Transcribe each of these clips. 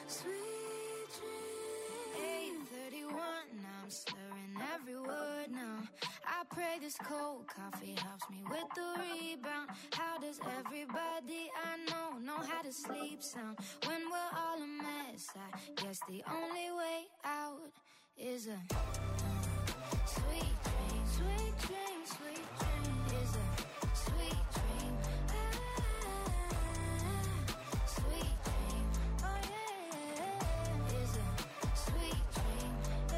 Sweet dreams. 8:31, I'm slurring every word now. I pray this cold coffee helps me with the rebound. How does everybody I know how to sleep sound? When we're all a mess, I guess the only way out is a sweet dream, sweet dream, sweet dream is a sweet dream. Sweet dream, oh yeah, is a sweet dream.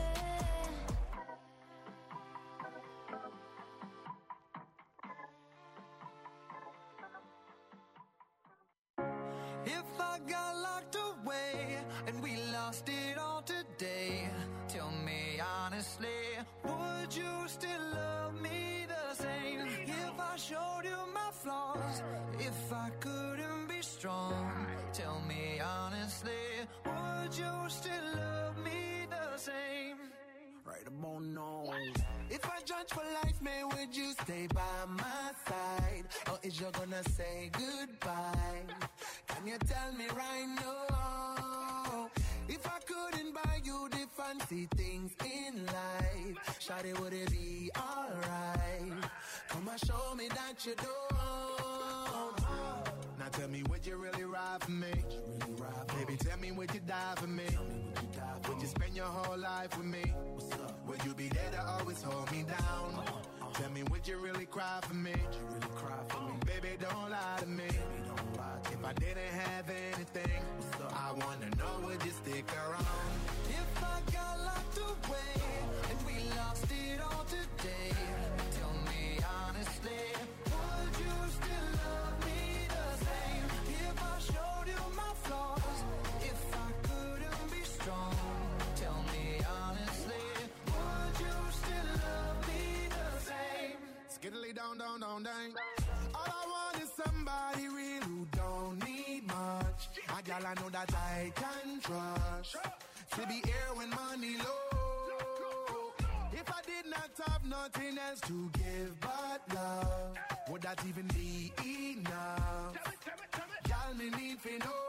If I got locked away and we lost it all today, tell me honestly, would you still love me the same? If I showed you my flaws, if I couldn't be strong, tell me honestly, would you still love me the same? Right about now. If I judge for life, man, would you stay by my side? Or is you gonna say goodbye? Can you tell me right now? If I couldn't buy you the fancy things in life, shawty, would it be alright? Come and show me that you don't. Now tell me, would you really ride for me? Baby, tell me, would you die for me? Would you spend your whole life with me? Would you be there to always hold me down? Tell me, would you really cry for me? Baby, don't lie to me. If I didn't have anything, I wanna know, would you stick around? If I got locked away and we lost it all today, tell me honestly, would you still love me the same? If I showed you my flaws, if I couldn't be strong, tell me honestly, would you still love me the same? Skiddly down, down, down, down. All I want is somebody real who don't need much. A gal I know that I can trust. To be here when money low. If I did not have nothing else to give but love, would that even be enough? Gal, me need to know.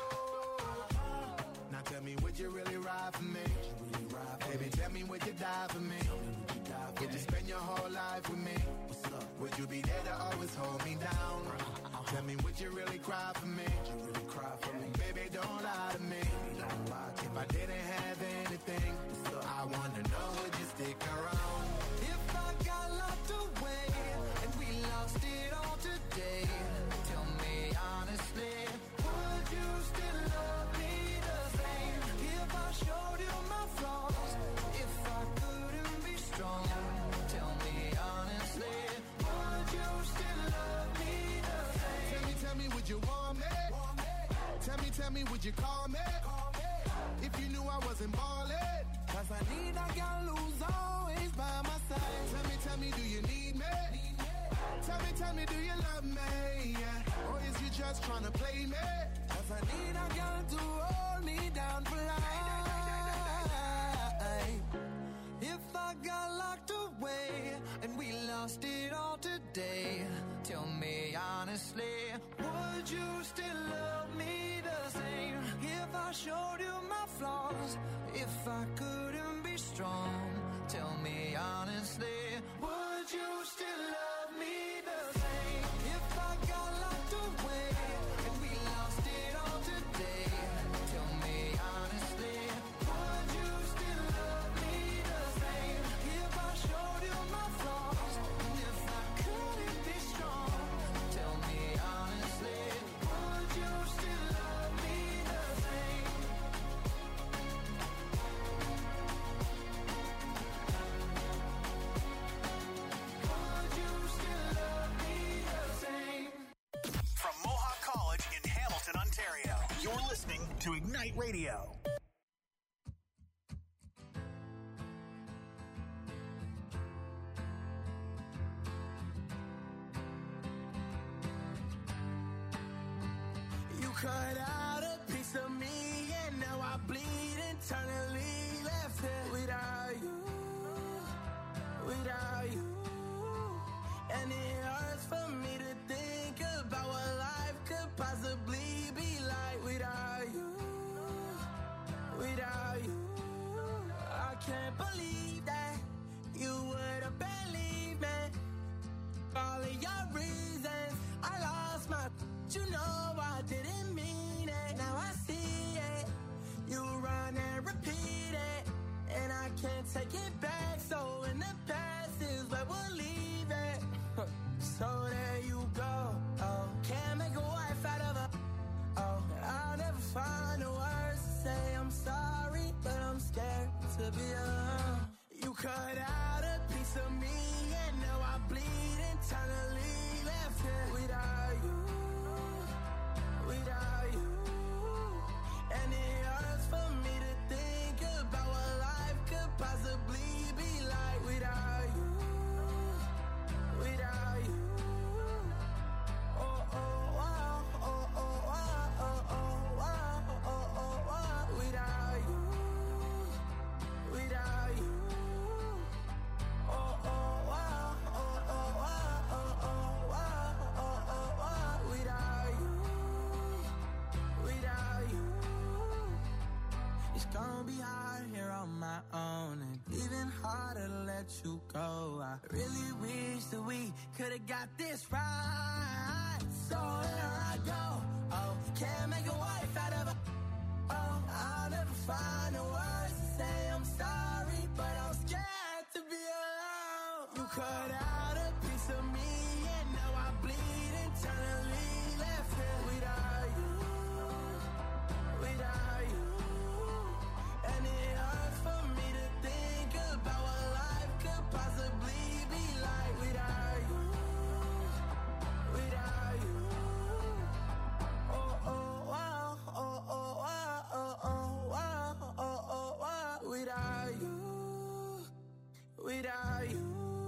Now tell me, would you really ride for me? Baby, tell me, would you die for me? Would you spend your whole life with me? Would you be there to always hold me down? Tell me, would you really cry for me? Baby, don't lie to me. If I didn't have anything, I wanna know, would you stick around? If I got locked away and we lost it all today, tell me honestly, would you still love me the same? If I showed you my flaws, if I couldn't be strong, tell me honestly, would you still love me the same? Tell me, would you want me? Tell me, would you call me? If you knew I wasn't ballin'. Cause I need a girl who's always by my side. Tell me, do you need me? Tell me, do you love me? Yeah. Or is you just tryna play me? Cause I need a girl to hold me down for life. If I got locked away and we lost it all today, tell me honestly, would you still love me the same? If I showed you my flaws, if I couldn't be strong, tell me honestly, would you still love me the same? If I got locked away and we lost it all today, tell me honestly, would you still love me the same? If I showed you my flaws, and if I couldn't be strong, tell me honestly, would you still love me the same? Would you still love me the same? From Mohawk College in Hamilton, Ontario, you're listening to Ignite Radio. You cut out a piece of me and now I bleed internally. Left it without you. And it hurts for me to think about what life could possibly be like without you. be hard here on my own, and even harder to let you go. I really wish that we could've got this right. So here I go. Oh, can't make a wife out of a. Oh, I'll never find the words to say I'm sorry, but I'm scared to be alone. You cut out a piece of me, and now I bleed internally. Left here without you, without you. And it hurts for me to think about what life could possibly be like without you, without you. Oh, oh, wow, oh, oh, wow, oh, oh, wow, oh, oh, wow. Without you, without you.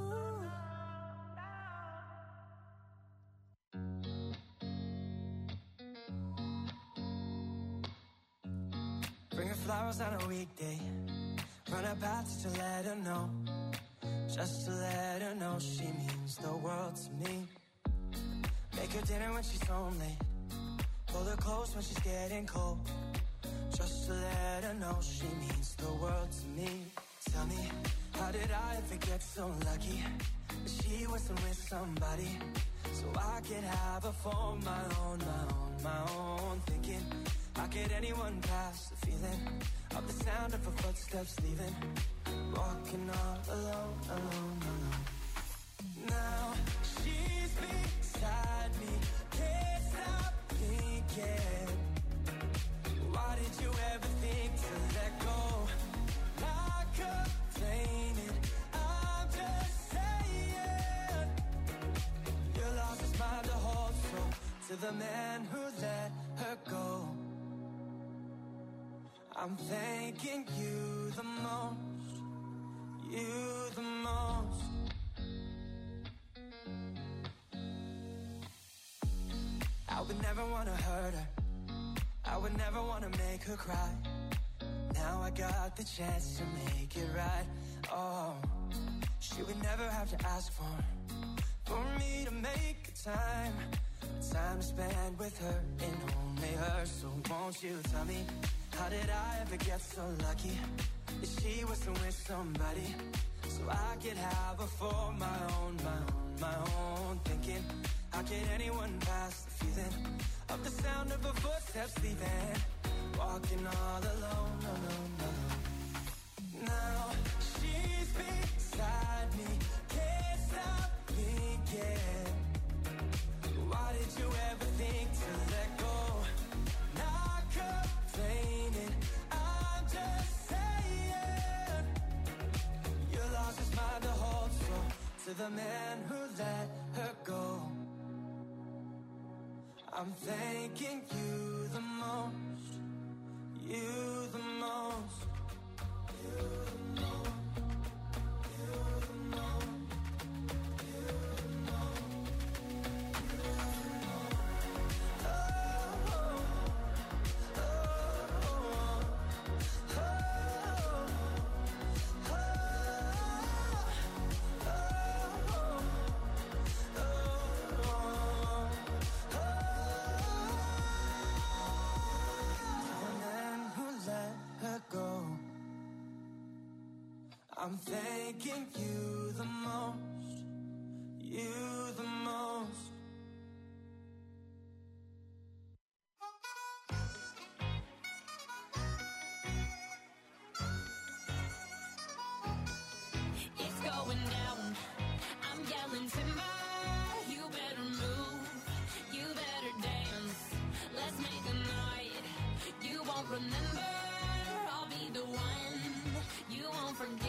Bring her flowers on a weekday. Run her path just to let her know. Just to let her know she means the world to me. Make her dinner when she's home late. Pull her close when she's getting cold. Just to let her know she means the world to me. Tell me, how did I ever get so lucky that she wasn't with somebody so I could have her for my own, my own, my own. Thinking, how could anyone pass the feeling of the sound of her footsteps leaving? Walking all alone, alone, alone. Now she's beside me, can't stop thinking. Why did you ever think to let go? Not complaining, I'm just saying. You lost his mind to hold so to the man who let her go. I'm thanking you the most, you the most. I would never want to hurt her, I would never want to make her cry. Now I got the chance to make it right. Oh, she would never have to ask for me to make a time to spend with her and only her. So won't you tell me, how did I ever get so lucky that she wasn't with somebody so I could have her for my own, my own, my own. Thinking, how could anyone pass the feeling of the sound of her footsteps leaving? Walking all alone, alone, alone. Now she's beside me, can't stop thinking. Why did you ever think to let go? Not complaining, I'm just saying. You lost his mind to hold so to the man who let her go. I'm thanking you the most, you the most, you the most, you the most, you the most, you the most. Oh, oh, oh, oh, oh, I'm thanking you the most, you the most. It's going down, I'm yelling timber. You better move, you better dance. Let's make a night you won't remember. I'll be the one you won't forget.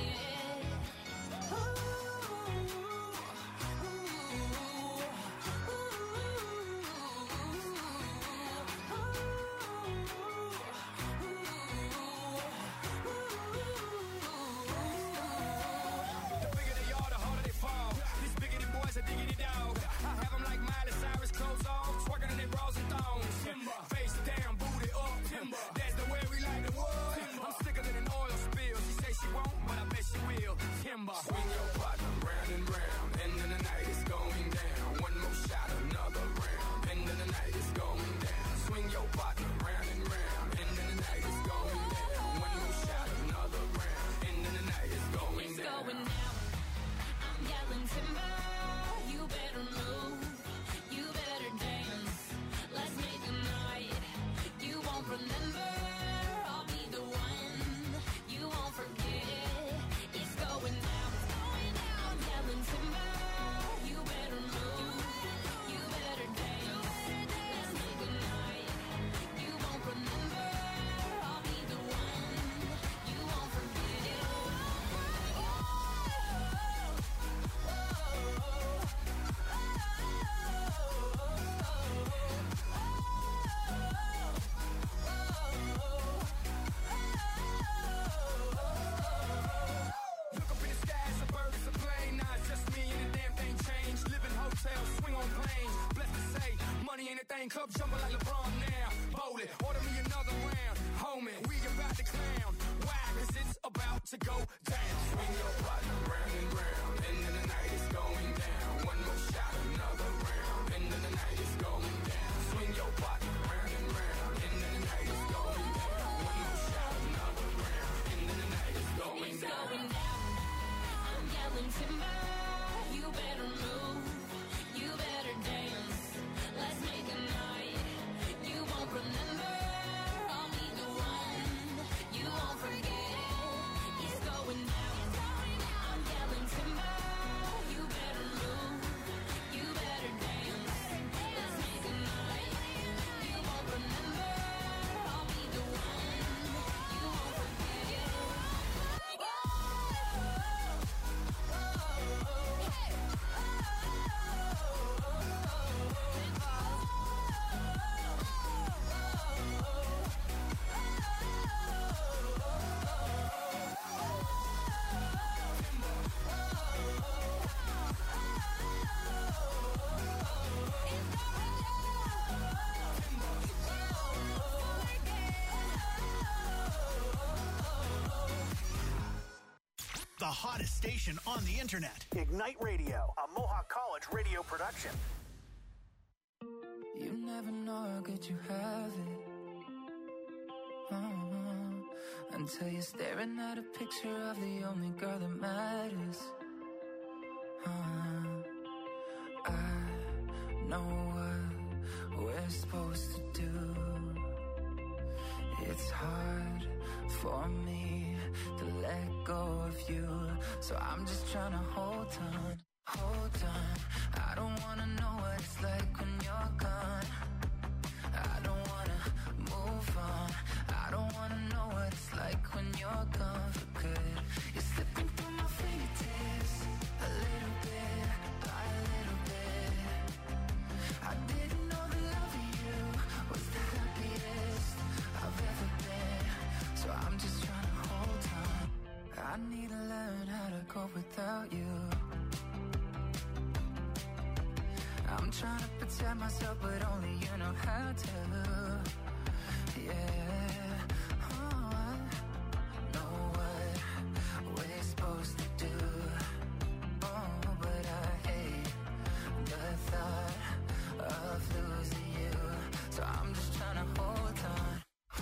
Clothes off, twerking in their bras and thongs. Timber. Face down, booty up. Timber. That's the way we cup jumping like LeBron now. Bowling, order me another round. Homie, we about to clown. Why? Cause it's about to go down. Swing your partner round and round, and then the night is going down. One more shot, another round, and then the night is going down. Swing your partner round and round, and then the night is going down. One more shot, another round, and then the night is going down. It's going down. I'm yelling timber. You better move. You better dance. Let's make a night you won't remember. I'll be the one you won't forget. It's going down. I'm yelling timber. You better move. You better dance. Let's make a night you won't remember. I'll be the one you won't forget. The hottest station on the internet. Ignite Radio, a Mohawk College radio production. You never know how good you have it. Until you're staring at a picture of the only girl that matters. I know what we're supposed to do. It's hard for me to let go of you, so I'm just trying to hold on. I don't wanna know what it's like when you're gone. I don't wanna move on. I don't wanna know what it's like when you're gone for good. You're slipping through my fingertips, a little bit by a little bit. I didn't know the love of you was the happiest I've ever been, so I'm just trying to hold on. I need to learn how to cope without you. I'm trying to protect myself, but only you know how to. Yeah, I know what we're supposed to do. Oh, but I hate the thought of losing you, so I'm just trying to hold on.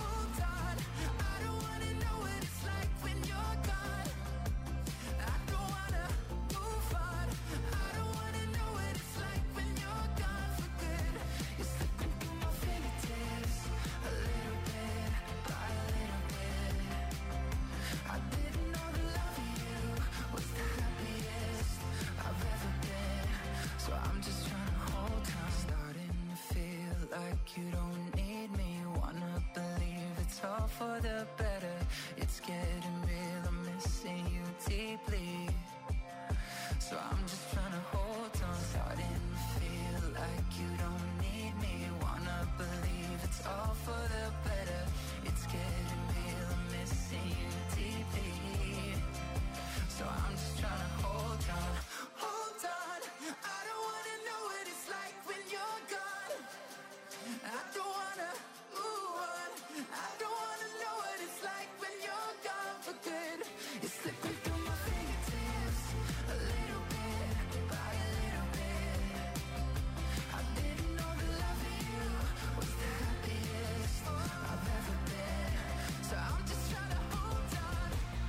I don't wanna know what it's like when you're gone. I don't wanna move on. I don't wanna know what it's like when you're gone for good. You're slipping through my fingertips, a little bit by a little bit. I didn't know the love of you was the happiest I've ever been, so I'm just trying to hold on. Starting to feel like you don't need me. Wanna believe it's all for the better. It's getting real, I'm missing you deeply, so I'm just trying to hold on. Starting to feel like you don't need me. Wanna believe it's all for the better. It's getting real, I'm missing you deeply, so I'm just trying to hold on. I don't wanna know what it's like when you're gone. I don't wanna move on. I don't wanna know what it's like when you're gone for good. You're slipping through my fingertips, a little bit by a little bit. I didn't know the love of you was the happiest I've ever been, so I'm just trying to hold on.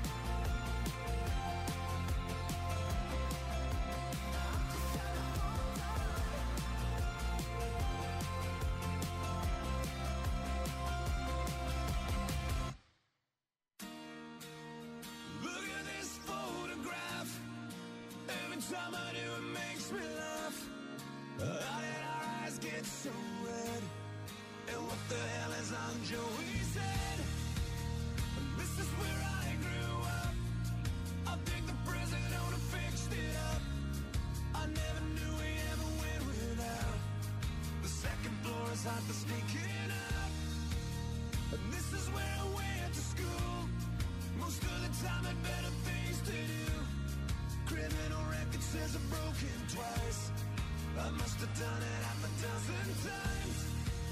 Look at this photograph. Every time I do, it makes me laugh. How did our eyes get so red? And what the hell is on Joey's head? This is where I grew up. I think the president would have fixed it up. I never knew we ever went without. The second floor is hot for sneaking up. And this is where I went to school. Most of the time had better things to do. Criminal record says I've broken twice. I must have done it half a dozen times.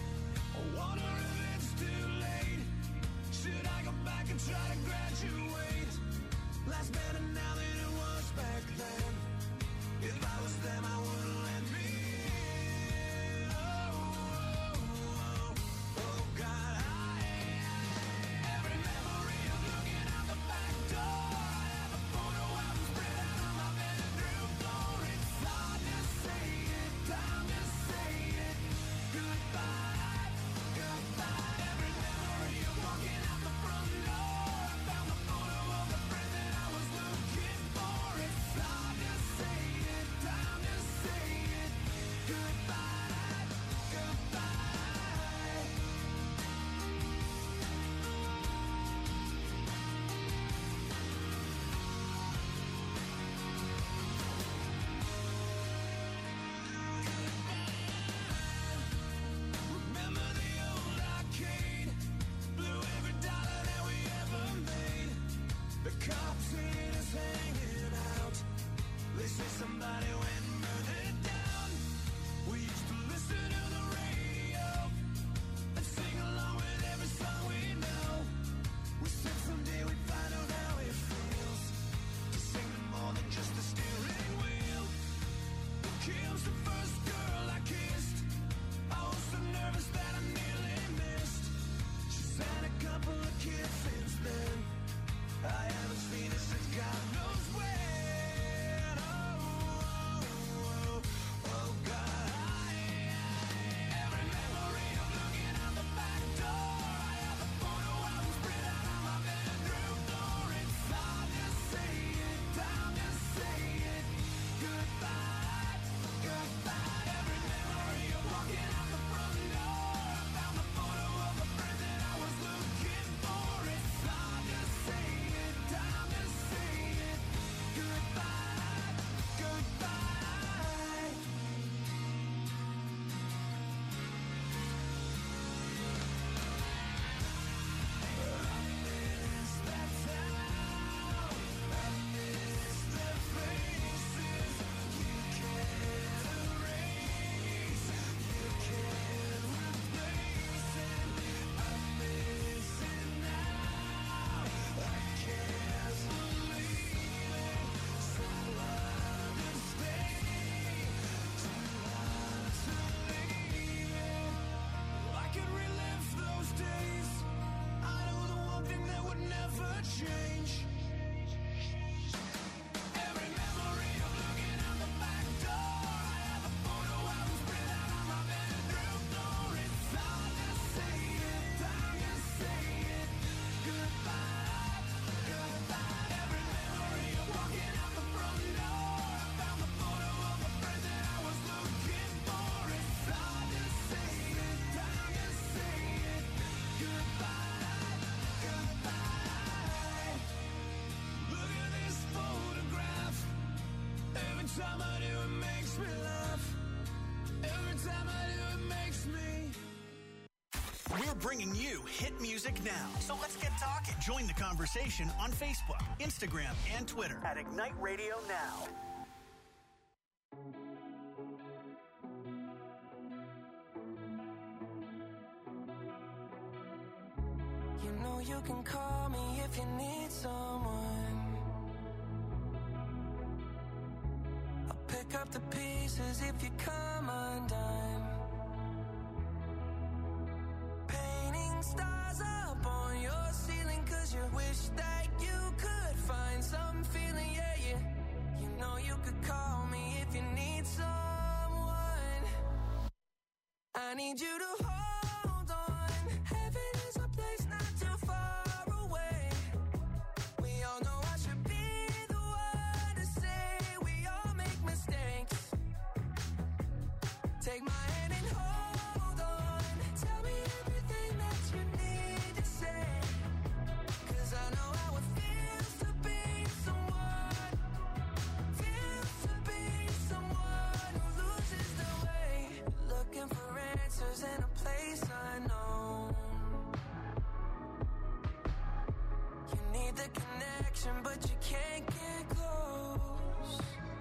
not change. Every memory of looking out the back door. I have a photo album spread out on my bedroom floor. It's hard to say it, time to say it. Goodbye, goodbye. Every memory of walking out the front door. I found the photo of a friend that I was looking for. It's hard to say it, time to say it. Goodbye, goodbye. Look at this photograph. Every time I do it makes me laugh. Every time I do it makes me. We're bringing you hit music now. So let's get talking. Join the conversation on Facebook, Instagram, and Twitter at Ignite Radio Now. You know you can call me if you need someone. I'll pick up the pieces if you come undone. Painting stars up on your ceiling 'cause you wish that you could find some feeling, yeah, yeah. You know you could call me if you need someone. I need you to hold on. Heaven is a place not too far away. We all know I should be the one to say we all make mistakes. Take my hand and hold on. Tell me everything that you need to say. 'Cause I know how it feels to be someone. Feels to be someone who loses their way. Looking for answers in a place unknown. You need the connection, but you can't get close.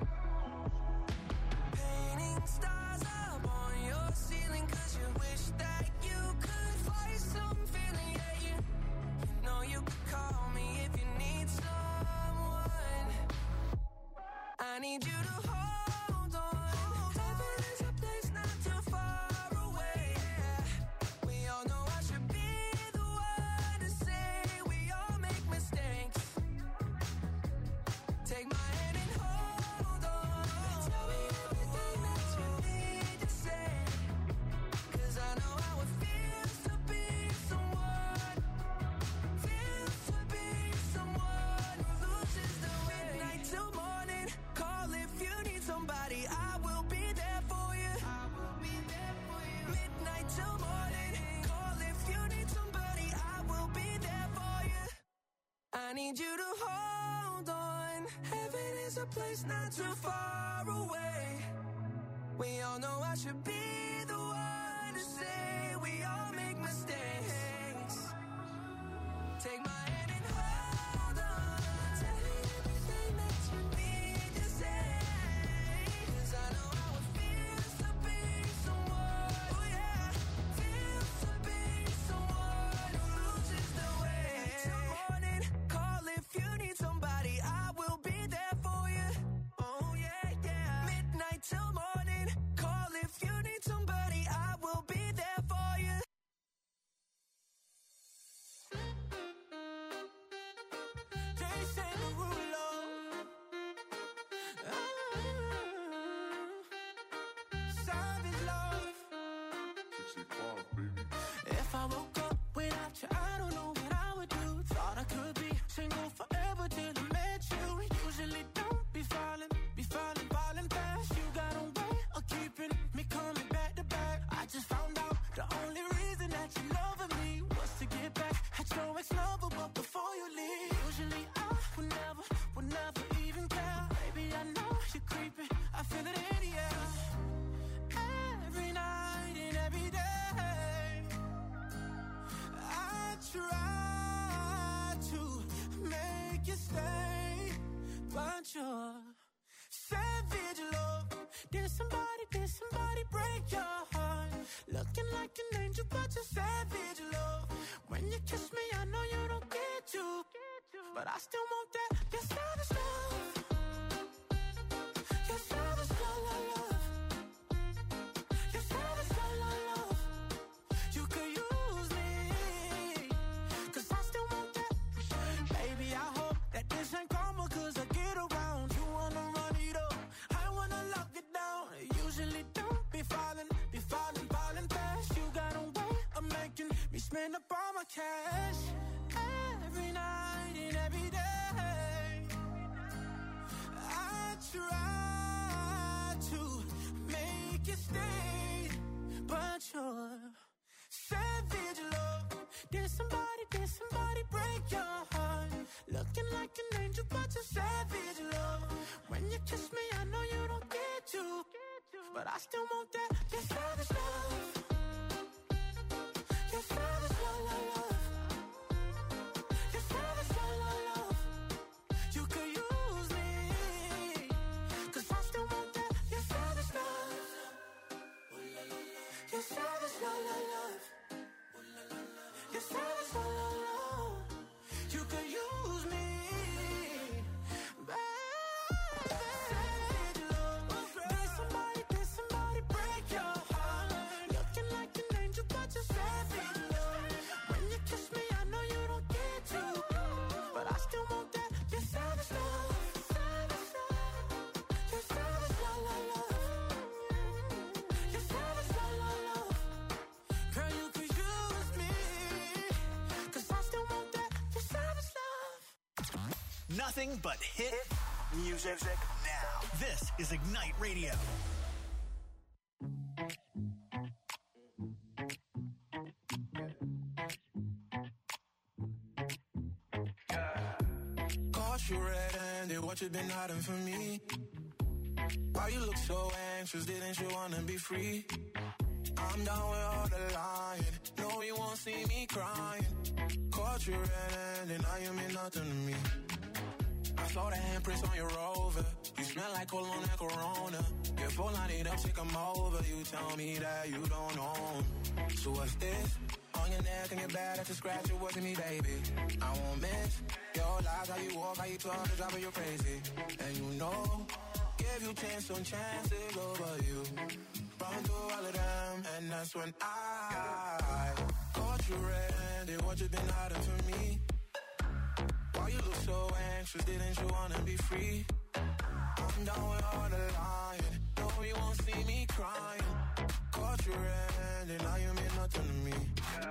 Painting stars up on your ceiling 'cause you wish that you could find some feeling, yeah, you know you could call me if you need someone. I need you to hold on. Heaven is a place not too far away. We all know I should be the one to say we all make mistakes. Take my hand and hold on. Tell me everything that you need to say. 'Cause I know how it feels to be someone. Feels to be someone who loses their way. Midnight till morning. Call if you need somebody. I will be there for you. I will be there for you. Midnight till morning. Call if you need somebody. I will be there for you. I need you to hold on. Heaven is a place not too far away. We all know I should be the one to say we all make mistakes. Take my hand and hold on. Tell me everything that you need to say. 'Cause I know how it feels to be someone. Oh yeah, feels to be someone who loses their way. Till morning, call if you need somebody. I will be there for you. Oh yeah, yeah. Midnight till morning, call if you need somebody. I will be there for you. Jason Derulo. Savage love. If I woke up without you, I don't know what I would do. Thought I could be single forever till I met you. Usually don't be falling fast. You got a way of keeping me coming back to back. I just found out the only reason that you loving me was to get back at your ex-lover, but before you leave, usually I would never even care. Baby, I know you're creeping, I feel it in the air. Every night and every day, I try to make you stay, but you're savage love. Did somebody break your heart? Looking like an angel, but you're savage love. When you kiss me, I know you don't get to, but I still want that. You're savage love. You're savage love, love. You're savage love, love. You could use me, 'cause I still want that. Baby, Spend up all my cash every night and every day. I try to make you stay, but you're savage love. Did somebody break your heart? Looking like an angel, but you're savage love. When you kiss me, I know you don't get to, but I still want that. You're savage love. You're savage love, love, love. You're savage love, love, love. You could use me, 'cause I still want that. You're savage love. You're savage love, love, love. You're savage love, love, love. You could use me, baby. Savage love. Did somebody break your heart? Looking like an angel, but you're savage love. When you kiss me, I know you don't get to, but I still want that. You're savage love. You're savage love, love, love. You're savage love, love, love. Girl, you could use me, 'cause I still want that. You're savage love. Nothing but hit music now. This is Ignite Radio. Caught you red-handed, what you been hiding from me? Why you look so anxious, didn't you wanna be free? I'm down with all the lying, no you won't see me crying. Caught you red-handed, now you mean nothing to me. I saw the handprints on your Rover, you smell like cologne and Corona. Your phone line it up, take 'em over, you tell me that you don't own. So what's this? On your neck and your back, that's a scratch, it wasn't me, baby. I won't miss your lies, how you walk, how you talk, it's driving you crazy. And you know, give you chance on chances over you. Run through all of them, and that's when I caught you red-handed, what you been hiding from me? Why you look so anxious, didn't you wanna be free? I'm down with all the lying, no you won't see me crying. Caught you red-handed, now you mean nothing to me.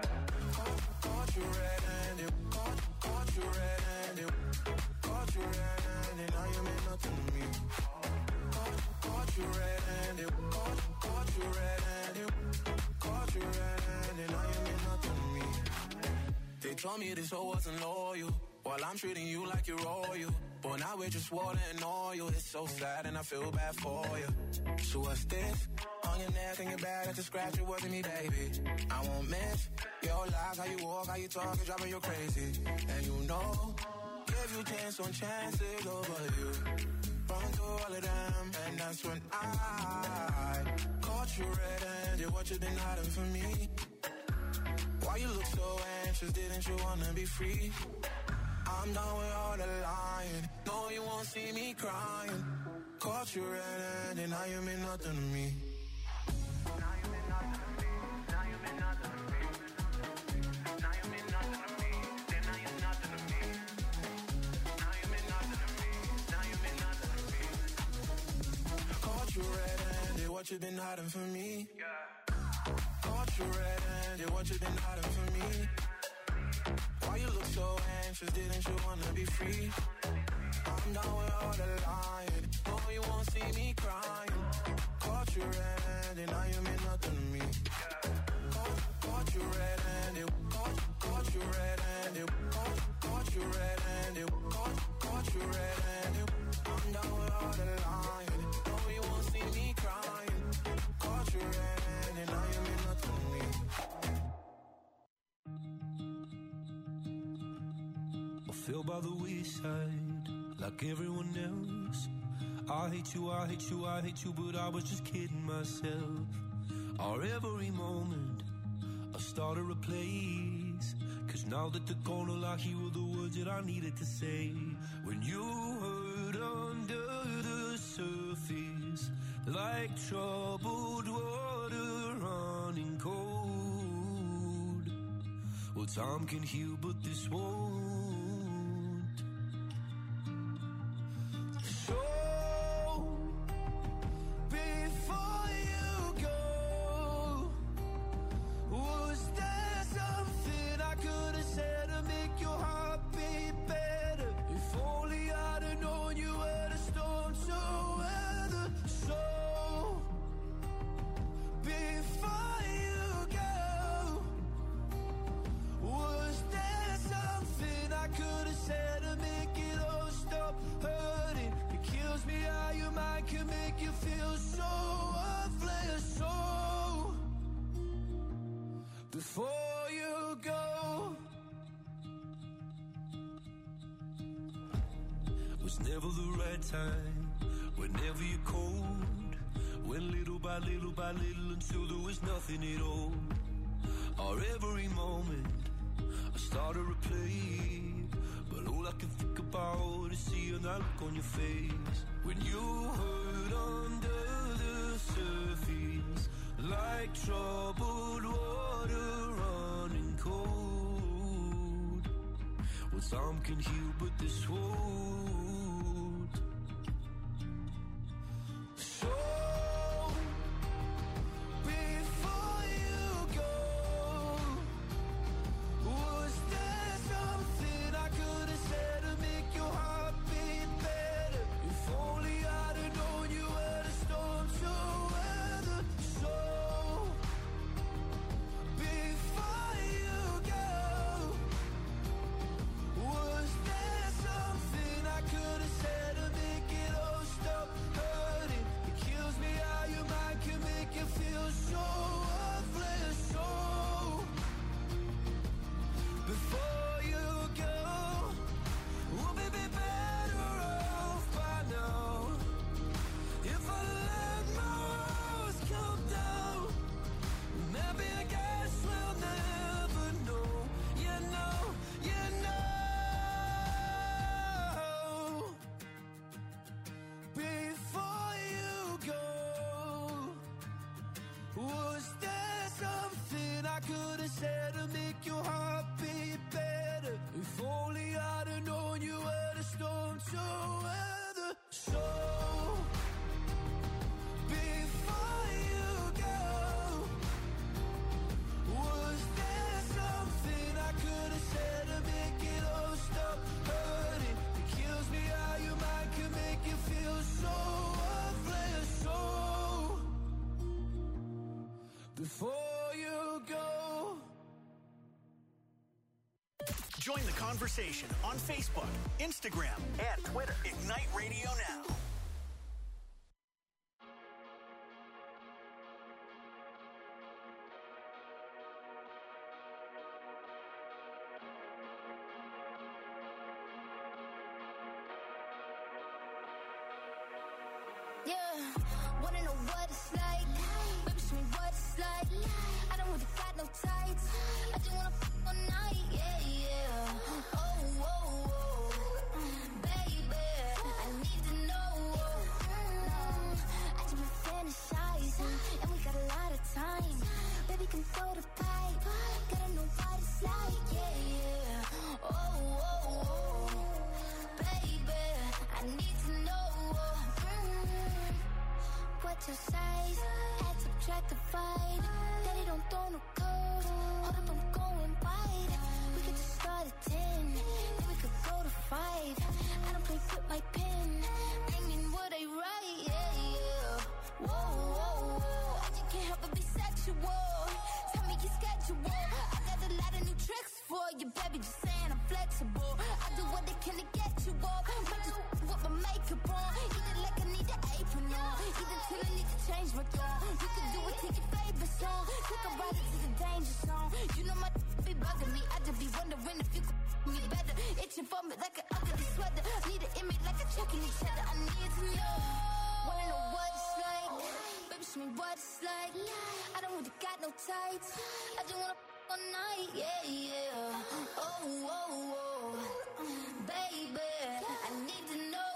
Caught you red-handed, caught you red-handed, caught you red-handed, now you mean nothing to me. Caught you red-handed, caught you red-handed, caught you red-handed, now you mean nothing to me. They told me this hoe wasn't loyal, while I'm treating you like you're royal. But now we're just water and oil. It's so sad and I feel bad for you. So what's this? On your neck and your back, that's a scratch, it wasn't me, baby. I won't miss your lies, how you walk, how you talk, it's driving you crazy. And you know, give you chance on chances over you. Run through all of them, and that's when I caught you red-handed, what you been hiding from me? Why you look so anxious, didn't you wanna be free? I'm done with all the lying, no you won't see me crying. Caught you red-handed, now you mean nothing to me. Now you mean nothing to me, now you mean nothing to me. Now you mean nothing to me, then now you're nothing to me. Now you mean nothing to me, now you mean nothing to me. Caught you red-handed, what you been hiding from me? Caught you red-handed, what you been hiding from me? Why you look so anxious, didn't you wanna be free? I'm down with all the lying, no you won't see me crying. Caught you red-handed, now you mean nothing to me. Caught you red-handed, caught you red-handed, caught you red-handed, caught you red-handed. I'm down with all the lying, no you won't see me crying. Caught you red-handed, now you mean nothing to me. I feel by the wayside, like everyone else. I hate you, I hate you, I hate you, but I was just kidding myself. Our every moment, I started a place. 'Cause now that they're gone, all I hear were the words that I needed to say. When you hurt under the surface, like troubled water running cold. Well, time can heal, but this won't. So before you go, was there something before you go. Was never the right time, whenever you're cold. Went little by little by little until there was nothing at all. Or every moment I started to play, but all I can think about is seeing that look on your face when you hurt under the surface, like troubled water running cold. Well, some can heal, but this won't. So before you go, was there something I could have said to make your heart beat better? If only I'd have known you were the storm to weather. So before you go, was there something I could have said to make it all stop hurting? It kills me how your mind can make you feel so worthless. So before you go, we'll be better off by now. If I let my walls come down, maybe I guess we'll never know. You know, you know. Before you go, was there something I could have said to make your heart beat better? If only I'd have known you were the storm to weather. So before you go, was there something I could have said to make it all stop hurting? It kills me how your mind can make you feel so worthless. So before you go. Join the conversation on Facebook, Instagram, and Twitter. Ignite Radio Now. Yeah, wanna know what it's like? Baby, show me what it's like. I don't really got no tights. I just wanna f all night, yeah, yeah. Oh, oh, oh, baby, I need to know. I just been fantasizing, and we got a lot of time. Baby, come throw the pipe. Gotta know what it's like, yeah, yeah. Oh, oh, oh, baby, I need to know. What's your size? Add, subtract, divide. Daddy don't throw no code. Hold up, I'm going wide. We could just start at 10, then we could go to 5. I don't play with my pen. I mean what I write, yeah, yeah. Whoa, whoa, whoa. I just can't help but be sexual. Tell me your schedule. I got a lot of new tricks for you, baby. Just saying I'm flexible. I do what I can to get you off. Might just with my makeup on. Either like I need an apron on. Either till I need to change my tone. You can do it to your favorite song. Take a ride into the danger zone. You know my be bugging me. I just be wondering if you could me better. Itching for me like an ugly sweater. Need an image like a checking each other. I need to know. Wanna know what it's like? Baby, show me what it's like. I don't really got no tights. I just wanna f all night, yeah, yeah. Oh, oh, oh, baby, I need to know.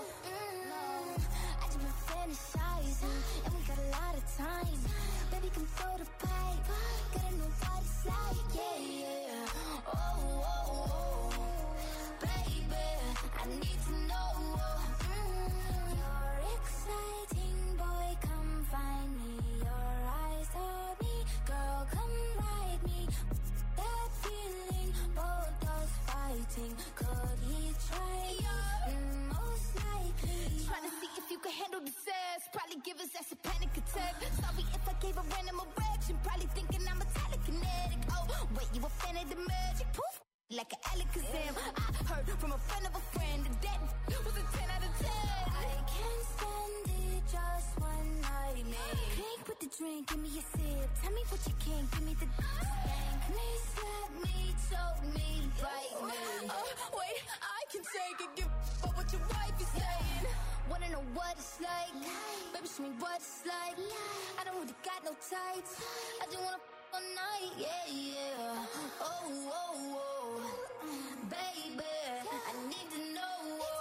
I just been fantasizing, and we got a lot of time. Baby, come throw the pipe. Gotta know what it's like, yeah, yeah. Oh, oh, oh, baby, I need to know. You're exciting, boy, come find me. Your eyes on me, girl, come ride me. That feeling, both us fighting. Could he try you? Most likely. Trying to see if you can handle the sass. Probably give us that's a panic attack. Sorry if I gave a random erection. Probably thinking I'm a telekinetic. Oh, wait, you a fan of the magic? Poof, like an Alakazam. I heard from a friend of a friend that was a 10 out of 10. I can't stand it. it just one night, maybe. Drink with the drink, give me a sip. Tell me what you can, give me the spank. Me, slap me, choke me, bite me. Wait, I can take it, give up what your wife is saying. Wanna know what it's like? Baby, show me what it's like. I don't really got no tights. I just wanna all night, yeah, yeah. Oh, oh, oh. Baby, I need to know.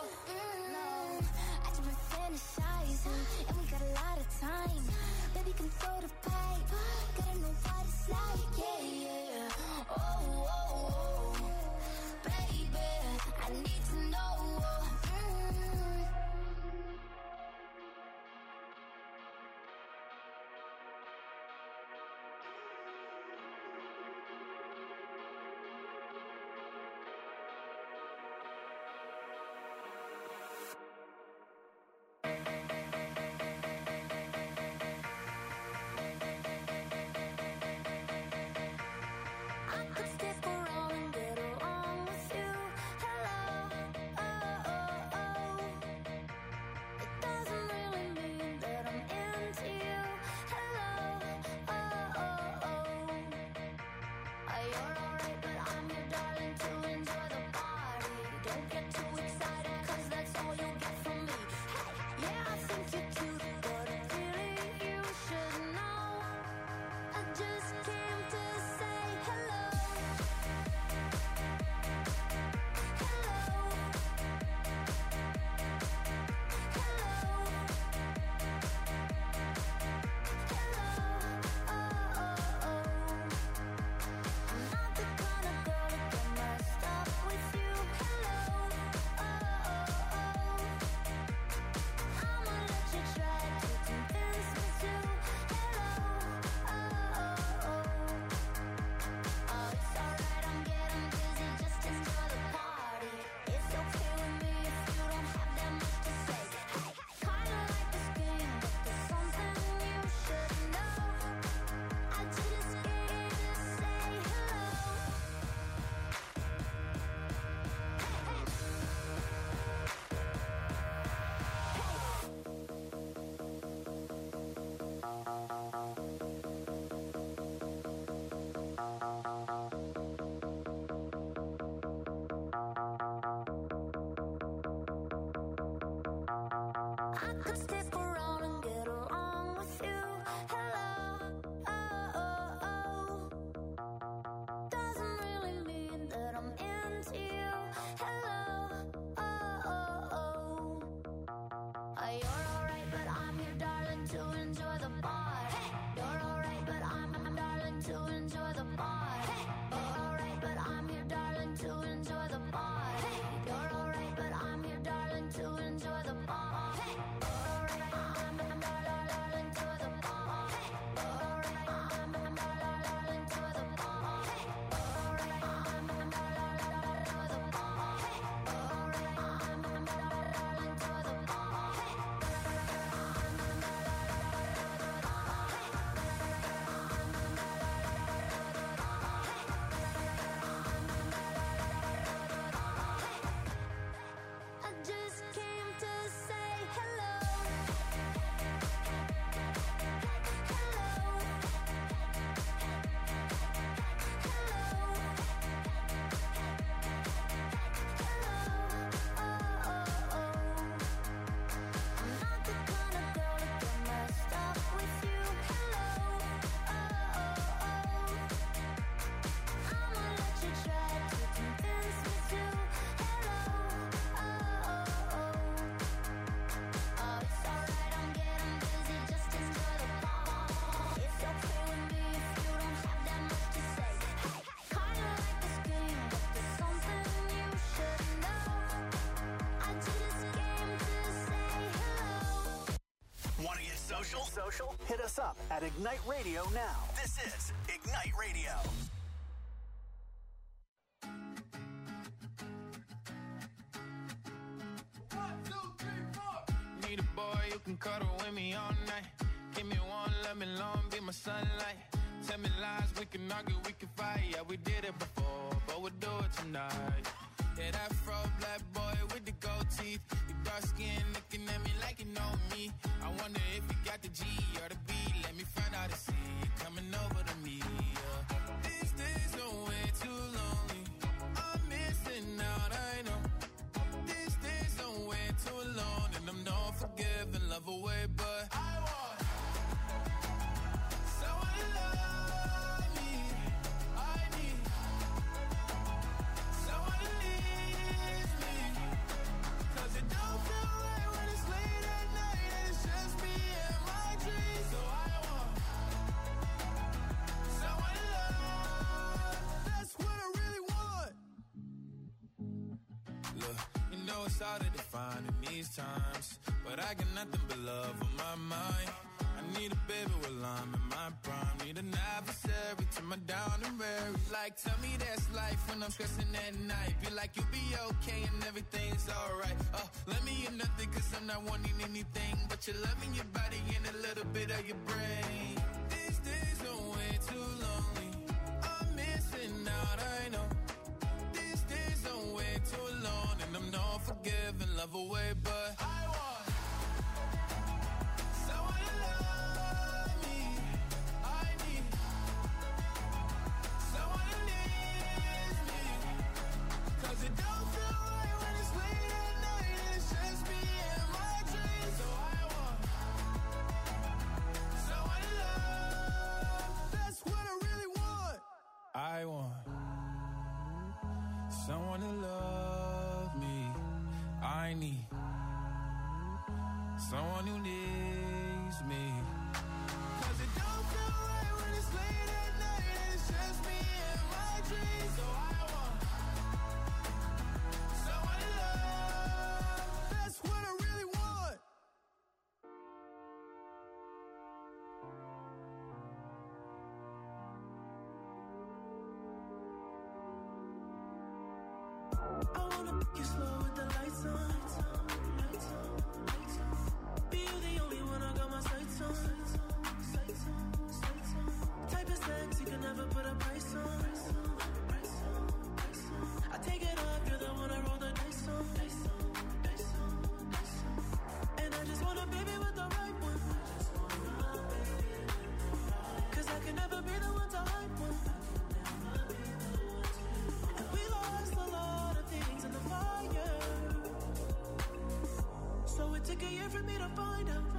I just been fantasizing, and we got a lot of time. Baby, can throw the pipe. Gotta know what it's like, yeah, yeah. Oh, oh, oh. Baby, I need to know. Social? Hit us up at Ignite Radio now. This is Ignite Radio. 1, 2, 3, 4. Need a boy who can cuddle with me all night. Give me one, let me long, be my sunlight. Tell me lies, we can argue, we can fight. Yeah, we did it before, but we'll do it tonight. Yeah, that fro black boy with the gold teeth. You dark skin looking at me like you know me. I wonder if you got the G or the B. Let me find out and see you coming over to me. These days are way too lonely. I'm missing out, I know. These days are way too long, and I'm not forgiving, love away, but I want someone to love me. I need someone to leave me, 'cause it don't feel right when it's late at night and it's just me and my dreams. So I want someone to love. That's what I really want. Look, you know it's hard to define in these times, but I got nothing but love on my mind. I need a baby while I'm in my prime. Need an adversary to my down and weary. Like, tell me that's life when I'm stressing at night. Be like, you'll be okay and everything's alright. Let me in nothing 'cause I'm not wanting anything but your love in your body and a little bit of your brain. These days are way too lonely. I'm missing out, I know. These days are way too long, and I'm not forgiving, love away, but I want someone to love me. I need someone to leave me, 'cause it don't feel right when it's late at night and it's just me and my dreams. So I want someone to love. That's what I really want. I want someone to love me. I need someone who needs me, 'cause it don't feel right when it's late at night and it's just me and my dreams. So I want someone to love. That's what I really want. I wanna pick you slow with the lights on. Be you the only one I got my sights on. Type of sex you can never put a price on. I take it off, you're the one I roll the dice on. And I just want a baby with the right one, 'cause I can never be the one to hype one. And we lost a lot of things in the fire, so it took a year for me to find out.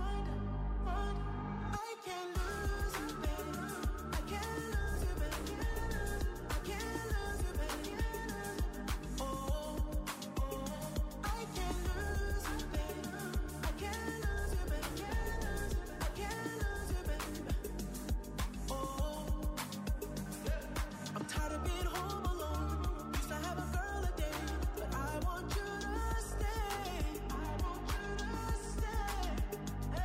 I can't lose you, babe. I can't lose you, babe. I can't lose you, babe. Oh, I can't lose you, babe. I can't lose you, babe. I can't lose you, babe. Oh, I'm tired of being home alone. Used to have a girl a day, but I want you to stay. I want you to stay.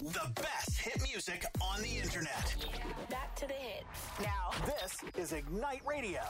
The best hit music on the internet. Back to the hits. Now, this is Ignite Radio.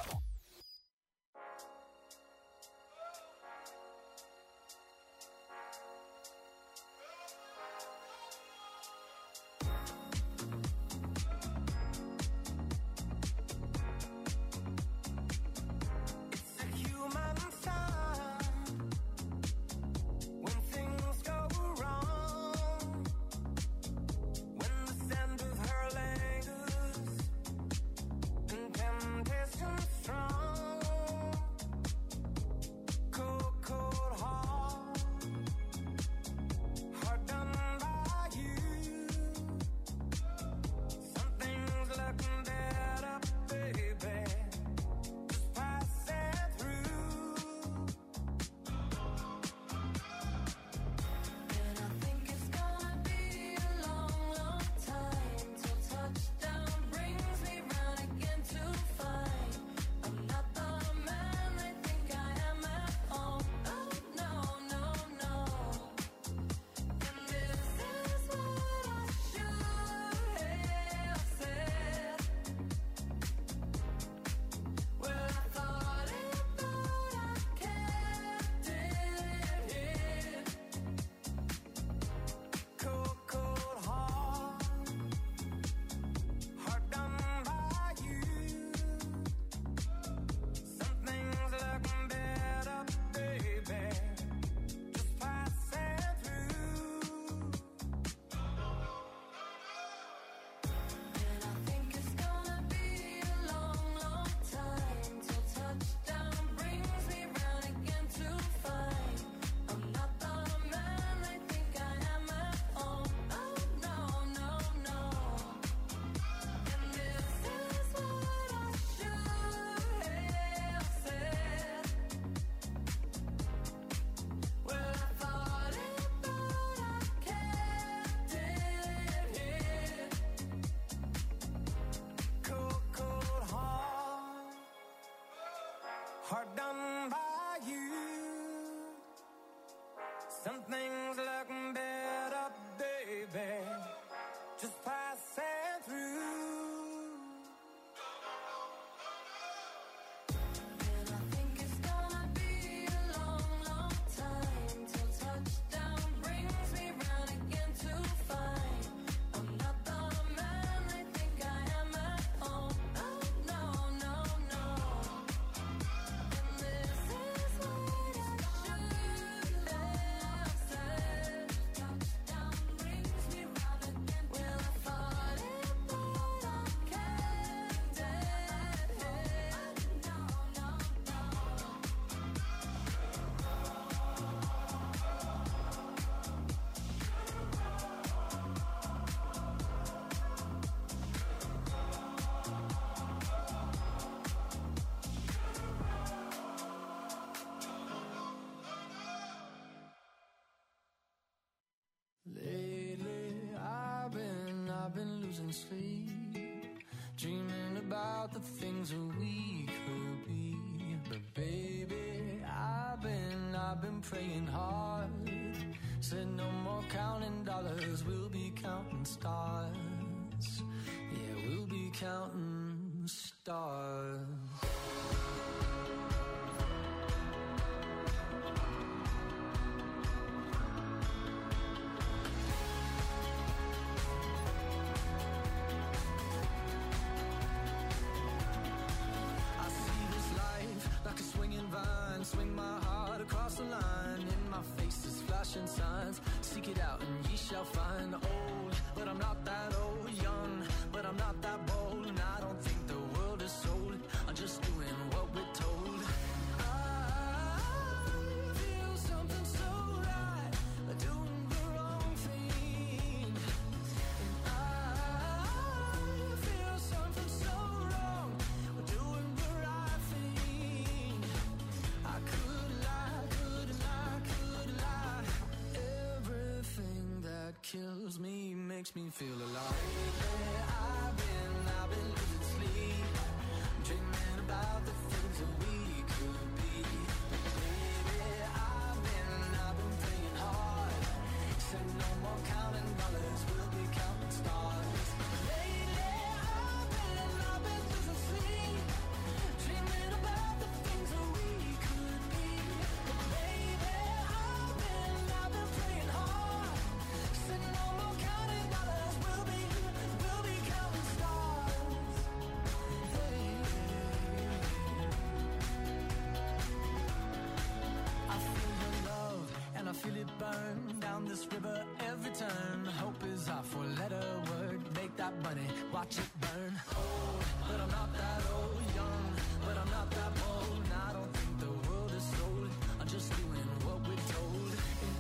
Hard done by you. Some things look better, baby, just passing through. Sleep, dreaming about the things that we could be. But baby, I've been praying hard. Said no more counting dollars, we'll be counting stars. Yeah, we'll be counting stars. Swing my heart across the line. In my face is flashing signs. Seek it out and ye shall find. Old, but I'm not that old. Young, but I'm not that bold. And I don't think the world is sold. I'm just doing what we're told. I feel something so right, doing the wrong thing. And I feel something so wrong, doing the right thing. I could lie. Everything that kills me makes me feel alive. I've been losing sleep, dreaming about the things that we could be. Baby, I've been praying hard. Said no more counting dollars, we'll feel it burn down this river every turn. Hope is our four-letter word. Make that money, watch it burn. Old, but I'm not that old. Young, but I'm not that bold. And I don't think the world is sold. I'm just doing what we're told. And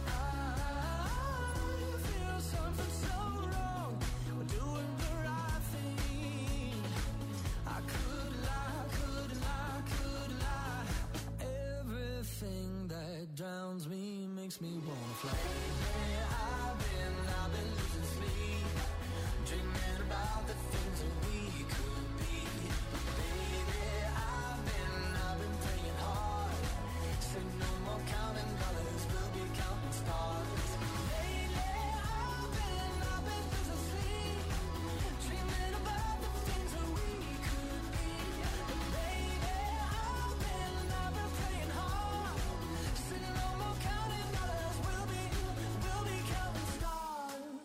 I feel something so wrong. We're doing the right thing. I could lie, could lie, could lie. Everything that drowns me makes me wanna fly. I've been losing sleep, dreaming about the things that we could be. Baby, I've been praying hard. Said no more counting dollars, we'll be counting stars. Lately, I've been losing sleep, dreaming about the things that we could be. But baby, I've been praying hard. Said no more counting dollars, we'll be counting stars.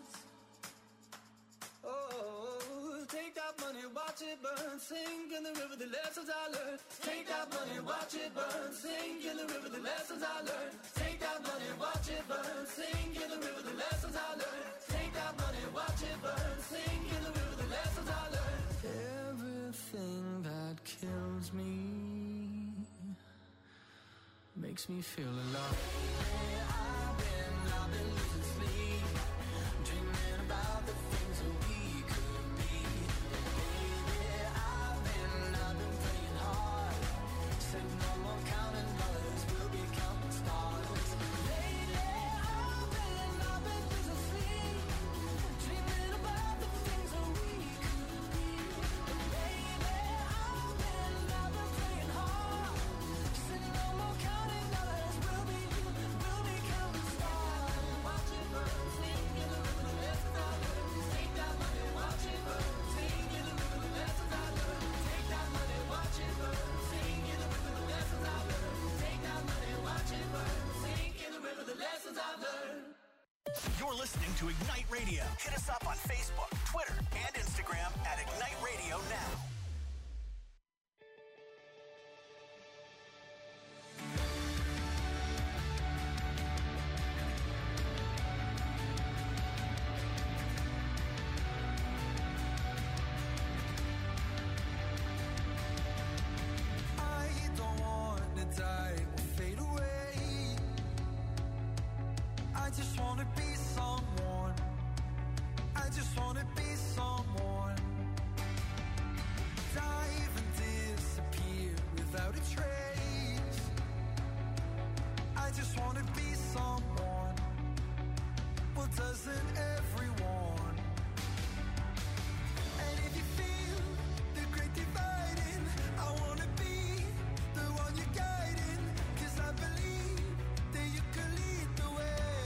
Oh, take that money, watch it burn, sink in the river, the lessons I learned. Take that money, watch it burn, sink in the river, the lessons I learned. Take that money, watch it burn, sink in the river, the lessons I learned. Take that money, watch it burn, sink in the river, the lessons I learned. Everything that kills me makes me feel alive. I've been losing sleep, dreaming about the things that we could be. Baby, I've been praying hard. Said no more counting dollars, we'll be counting stars. Lately, I've been losing sleep, dreaming about the things that we could be. Baby, I've been praying hard. Said no more counting dollars, we'll be counting stars. Watch it burn, sink in the river, the lessons I learned. Take that money, watch it burn, sink in the river, the lessons I learned. Take that money, watch it burn, sink in the river, the lessons I learned. Take that money, watch it burn, sink in the river, the lessons I learned. You're listening to Ignite Radio. Hit us up on Facebook, Twitter, and Instagram at Ignite Radio Now. I don't wanna die or fade away. I just wanna be someone. I just wanna be someone. Dive and disappear without a trace. I just wanna be someone. Well, doesn't everyone? And if you feel the great dividing, I wanna be the one you're guiding. 'Cause I believe that you can lead the way.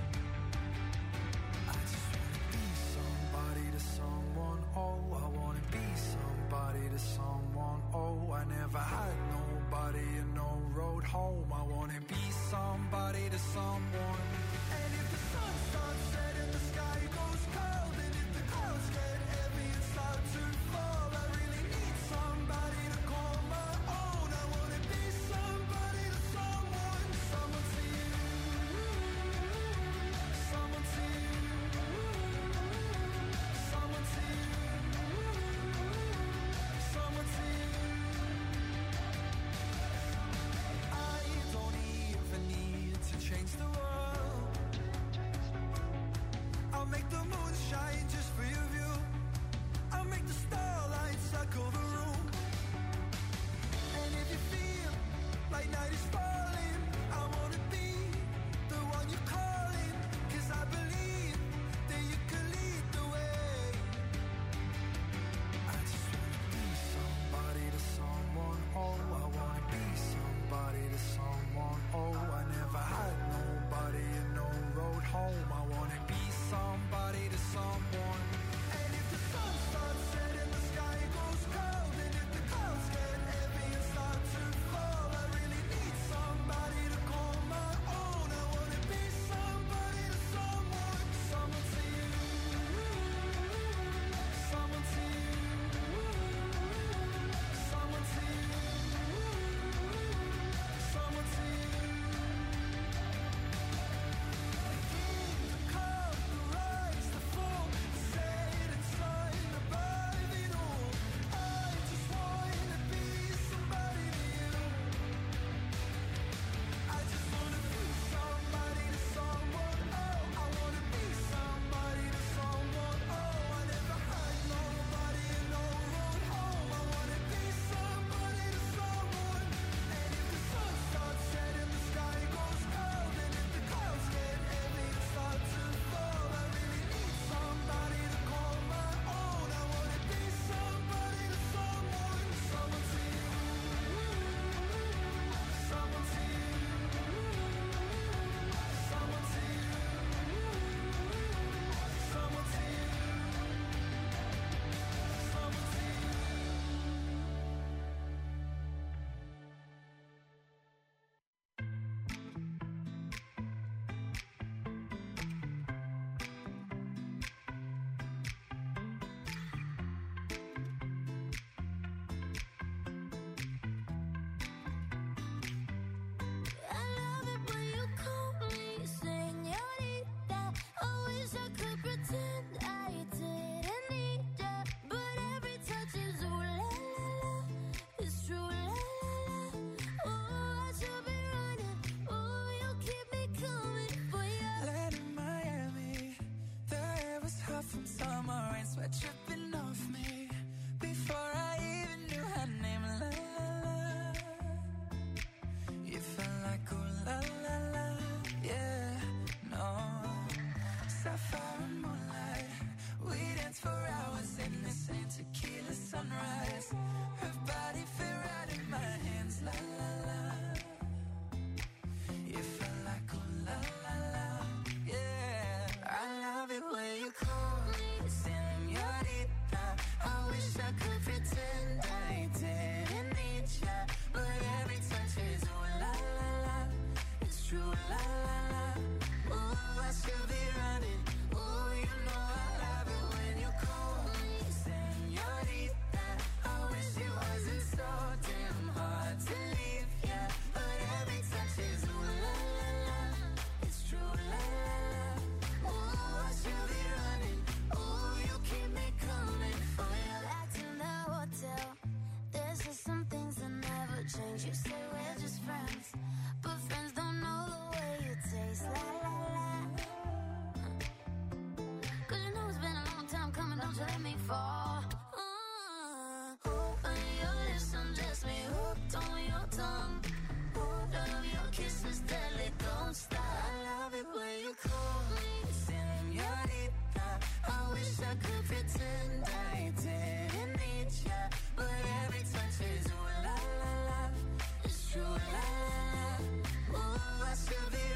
I just wanna be somebody to someone. Oh, I wanna be somebody to someone. Oh, I never had nobody and no road home. I wanna be somebody to someone.